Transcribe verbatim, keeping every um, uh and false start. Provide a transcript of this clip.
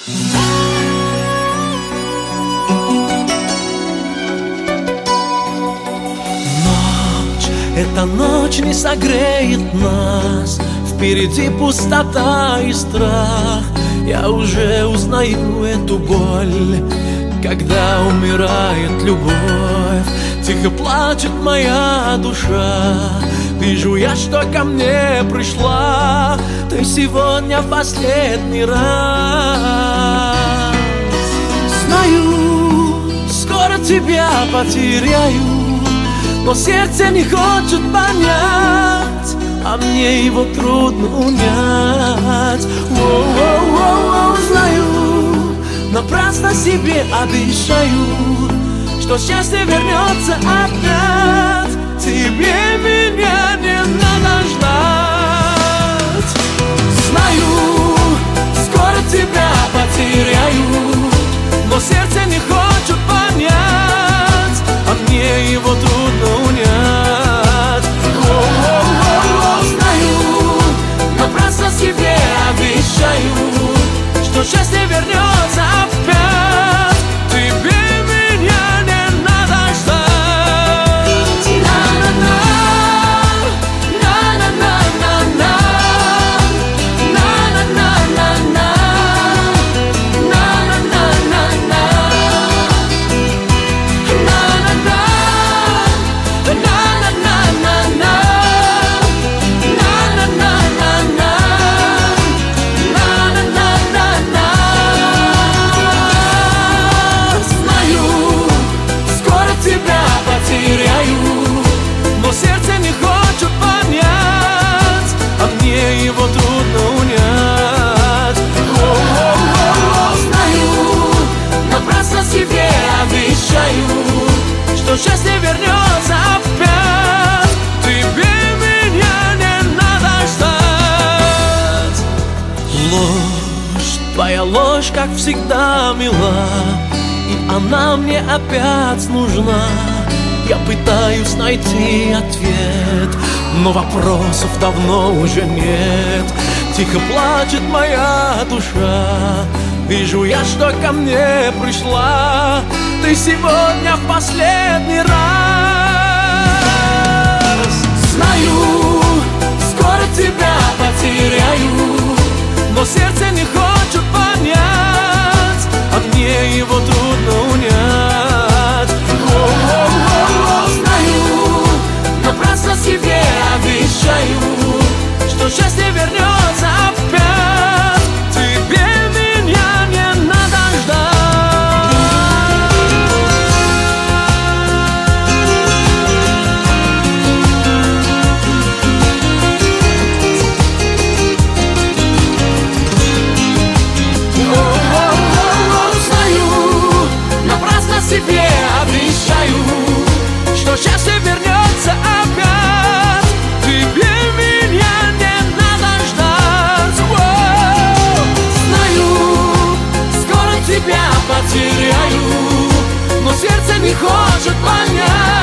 Ночь, эта ночь не согреет нас. Впереди пустота и страх. Я уже узнаю эту боль, когда умирает любовь. Тихо плачет моя душа. Вижу я, что ко мне пришла ты сегодня в последний раз. Знаю, скоро тебя потеряю, но сердце не хочет понять, а мне его трудно унять. Воу-воу-воу-воу, знаю, напрасно себе обещаю, что счастье вернется опять. Тебе меня не надо ждать. Знаю, скоро тебя потеряю, но сердце не хочет понять, а мне его трудно унять. О-о-о-о, знаю, напрасно себе обещаю, что счастье вернется опять. Тебе меня не надо ждать. Его трудно унять. О-о-о-о, знаю, напрасно себе обещаю, что счастье вернется опять. Тебе меня не надо ждать. Ложь, твоя ложь, как всегда, мила, и она мне опять нужна. Я пытаюсь найти ответ, но вопросов давно уже нет. Тихо плачет моя душа. Вижу я, что ко мне пришла ты сегодня в последний раз. Знаю, скоро тебя потеряю, но сердце не хочет понять, а мне его трудно унять. О-о-о-о, знаю, напрасно себе обещаю, что счастье вернется опять. Тебе меня не надо ждать. О-о-о-о, знаю, напрасно себе обещаю, что счастье вернется опять. Тебе меня не надо ждать. О-о-о, знаю, скоро тебя потеряю, но сердце не хочет понять,